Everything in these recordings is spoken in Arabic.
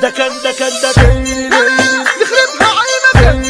ده كان يخربها عينك.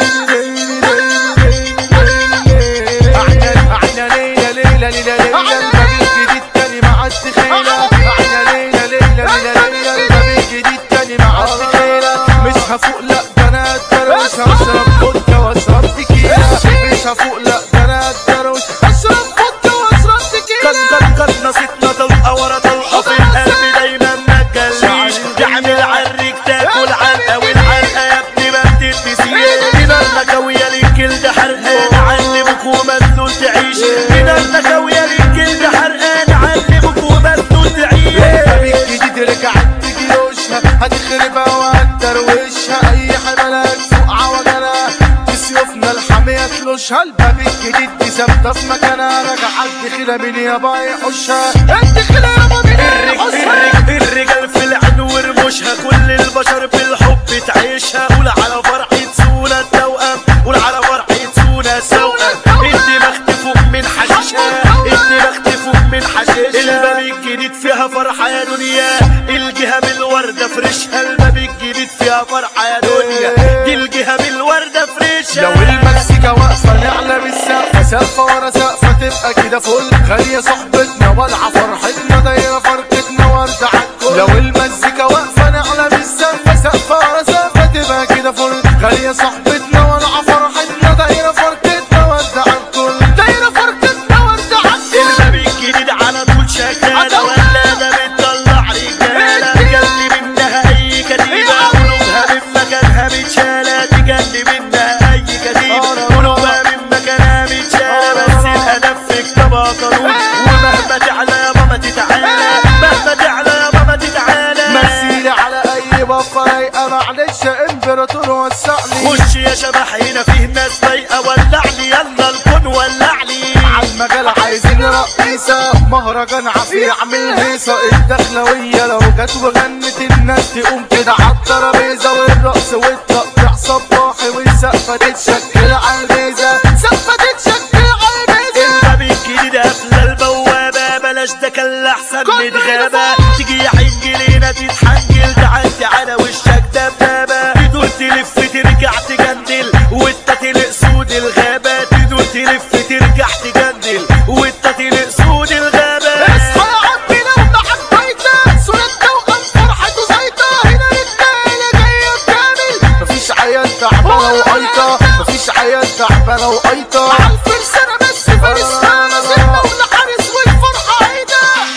عنا ليلة ليلة ليلة ليلة الباب الجديد تاني مع التخيلة. عنا ليلة ليلة ليلة ليلة الباب الجديد تاني مع التخيلة. مش هفوق لا ده انا اتدروش هشرب فودكا واشرب تكيلة. مش هفوق لا ده انا اتدروش اشرب فودكا واشرب تكيلة. كان نصيتنا طلقة ورا طلقة في القلب دايما ما تجليش. تعمل عرك تاكل علقة والعلقة يا ابني ما بتتنسيش. من النكوية للكل ده حرقان علمك ومثل تعيش. من النكوية للكل ده حرقان علمك ومثل تعيش. الباب الجديد رجعت تجيوشها هتخربها وهتدروشها. اي حملة تفوق عوجلها بسيوفنا الحامية تلوشها. الباب الجديد دي ثابتة في مكانها رجعت دخيلة مين يابا يحوشها. الدخيلة يابا مين يحوشها. الرجال في العين ورموشها كل البشر بالحب تعيشها. قول على فرحة سونا التوأم قول على فرحة سونا السوأم. الدماغ تفوق من حشيشها الدماغ تفوق من حشيشها. الباب الجديد فيها فرحة يا دنيا الجهة بالوردة فرشها. الباب الجديد فيها فرحة يا دنيا دي الجهة بالوردة فرشها. لو المزيكا واقفة نعلى بالسقفة سقفة ورا سقفة تبقى كده فل. غالية صحبتنا والعة فرحتنا دايرة فرقتنا وردة عالكل. لو المزيكا واقفة نعلى بالسقفة سقفة ورا سقفة تبقى كده فل. غالية صحبتنا والعة فرحتنا دايرة فرقتنا وردة عالكل. دايرة فرقتنا وردة عالكل. الباب الجديد على طول شغالة ولاده بتطلع رجالة. تجلي منها أي كتيبة قلوبها من مكانها متشالة. تجلي منها أي كتيبة قلوبها من مكانها متشالة. بس الهدف في كتابها قانون ومهما تعلى يابا ما تتعالى. مهما تعلى يابا ما تتعالى. مثيلي على اي بفة رايقة معلش يا امبراطور وسعني. خش يا شبح هنا فيه ناس ضايقة ولعني يلا الكون ولعني. عالمجال عايزين رقيصة مهرجان عافية اعمل هيصة. الدخلوية لو جت وغنت الناس تقوم كده عالترابيزة. والرقص والتقطيع صباحي والسقفة تتشكل عالميزة. سقفة تتشكل عالميزة. الباب الجديد قافلة البوابة بلاش ده كان احسن متغابة. تيجي يا حنجلينا تتحنجل تعدي على وشك دبابة. تدور تلف ترجع تجندل وانت تلق سود الغابة. تدور تلف ترجع تجندل وانت تلق سود الغابة. اصحى يا عمي لو معاك بيتك صورة توأم فرحته زيطة. هنا رجالة جاية بكامل. مفيش عيال تعبانة وقيطة مفيش عيال تعبانة وقيطة. عالفرسانة بس فارسها نازلنا ونحارس والفرحة عيدة.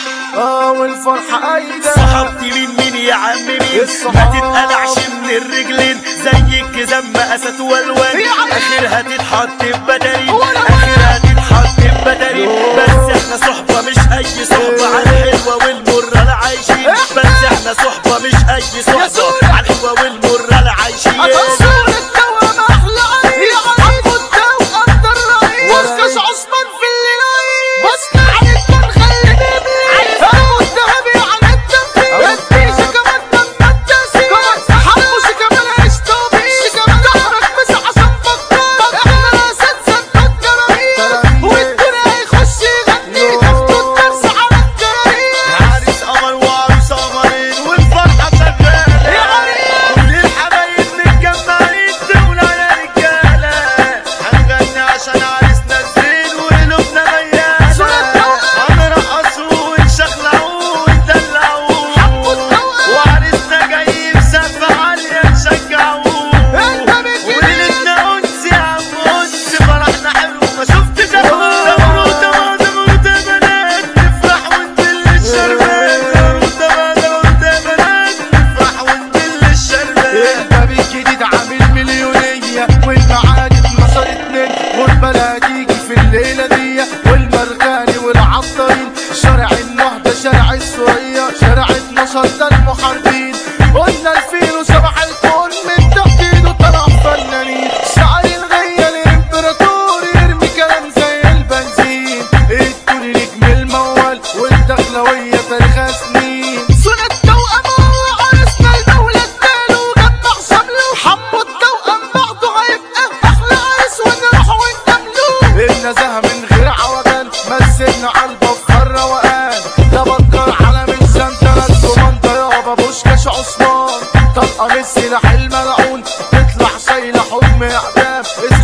والفرحة قايدة. صحابتي مين يا عم مين ما تتقلعش من الرجلين. زي الجزام مقاسات والوان اخرها تتحط ببدري. اخرها تتحط ببدري. بس احنا صحبة مش اي صحبة عالحلوة والمرة لا عايشين. بس احنا صحبة مش اي صحبة عالحلوة والمرة لا عايشين. صورة توأم أحلى عريس. حبوا التوأم ده الرئيس. بسكش عثمان في اللي نايم. بسكع عليك خليني بليز. أبو الذهبي على التنفيذ. الديش كمان تم التأسيس. حموش كمان عيش توبيس. ظهرك بس عشان بطال. احنا راسات سداد جراريس. والدنيا هيخش يغني تاخدوا الدرس على الجراريس. عريس قمر وعروس قمرين والفرحة شغالة. يا عريس كل الحبايب متجمعين دولة يا رجالة. هنغني عشان عريسنا الزين وقلوبنا ميالة. هنرقصوا ونشخلعوا وندلعوا. وعريسنا جاي بسقف عالية نشجعوه. وليلتنا أنس يا عم أنس فرحنا حلو ما شفتش أبوه. زمرودة بنات نفرح وندل الشربات. زمرودة بنات نفرح وندل الشربات. الباب الجديد عامل مليونية والمعادي 12 اتنين. والبلا هتيجي في الليلة دي والمرغاني والعطارين. شارع النهضة شارع السورية شارع 12 ده المحاربين. قلنا الفيل وسبح الكون من تحت ايده طلع فنانين. شعر الغية الامبراطور يرمي كلام زي البنزين. الكل نجم الموال والدخلوية تاريخها سنين. صورة توأم وعرسنا الدولة اداله وجمع شمله. حبوا التوأم بعضه هيبقى أحلى عرس ونروح ونجامله. النزاهة من غير عوجان مسكنا عالبفر روقان. ده بكر على من سنتنا الكوماندا يابا بوشكاش عثمان.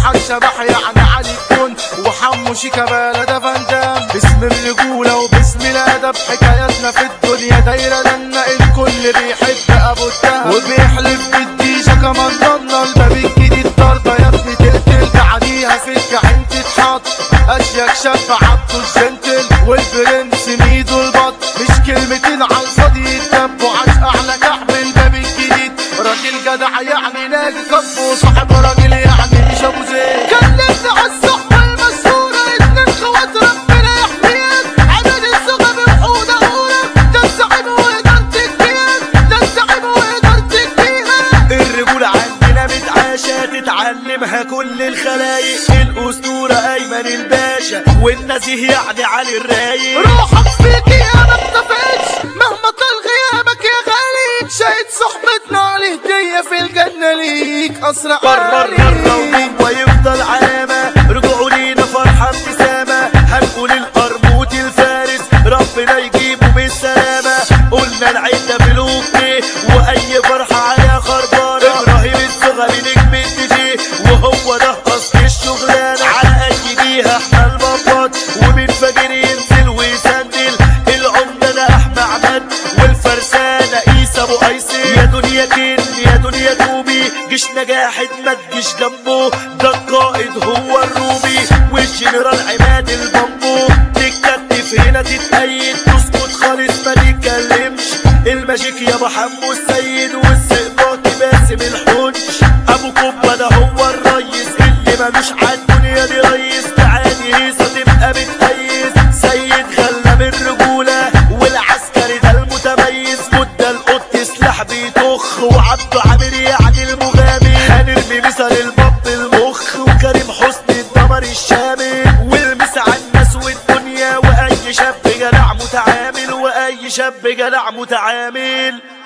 مدحت شبح يعني علي الكون وحمو شيكا بلد فندام. باسم الرجولة وباسم الأدب حكاياتنا في الدنيا دايرة لنا الكل بيحب أبو الدهب وبيحلف بالديشة كمان ضلنا الباب الجديد ضربة يا ابني تقتل بعديها في الجحيم تتحط. أشيك شاب عبده الجنتل والبرنس ميدو البط مش كلمتين على الفاضي يتدبوا عشق أعلى كعب الباب الجديد. راجل جدع يعني ناجي كف وصاحب راجل يعني مش أبو زيد. كلمت على الصحبة المسؤولة اتنين خوات ربنا يحميك عدد الصغب وحودة أولى ده الزعيم وإدارتك بيها ده الزعيم وإدارتك بيها. الرجولة عندنا متعاشة تتعلمها كل الخلايق. الأسطورة أيمن الباشا والنزيه يعني علي الرايق. روحك فيك يا ما اختفتش مهما طال غيابك يا غالي شاهد صحبتنا على هدية في الجنة ليك أسرع قرر وجوه يفضل علامة رجوعوا لينا فرحة ابتسامة. هنقول القرموط الفارس ربنا يجيبه بالسلامة. قلنا العدة في الوقت وأي فرحة عليها خربانة. إبراهيم الصغري نجم الدي وهو ده أصل الشغلانة. على أي بيها احنا المبط ومن فجر ينزل ويسندل. العمدة ده أحمد عماد والفرسانة عيسى أبو قيسي. يا دنيا كن يا دنيا توبي جيش نجاحد ما تجيش جنبه. ده القائد هو الروبي والجنرال عماد البامبو. تتكتف هنا تتأيد تسكت خالص ما تتكلمش. الماجيك يا ابو حمو السيد والسقباط باسم الحنش. ابو كوبا ده هو الريس اللي ملوش عالدنيا دي ريس. تعالي هيصة تبقى بتقيس سيد غلب الرجولة والعسكري ده المتميز. مدة القط سلاح بيطخ وعبده عامر يعني المغامر. هنرمي مثل البط المخ وكريم حسني الدمر الشامل. والمس على الناس والدنيا واي شاب جدع متعامل واي شاب جدع متعامل.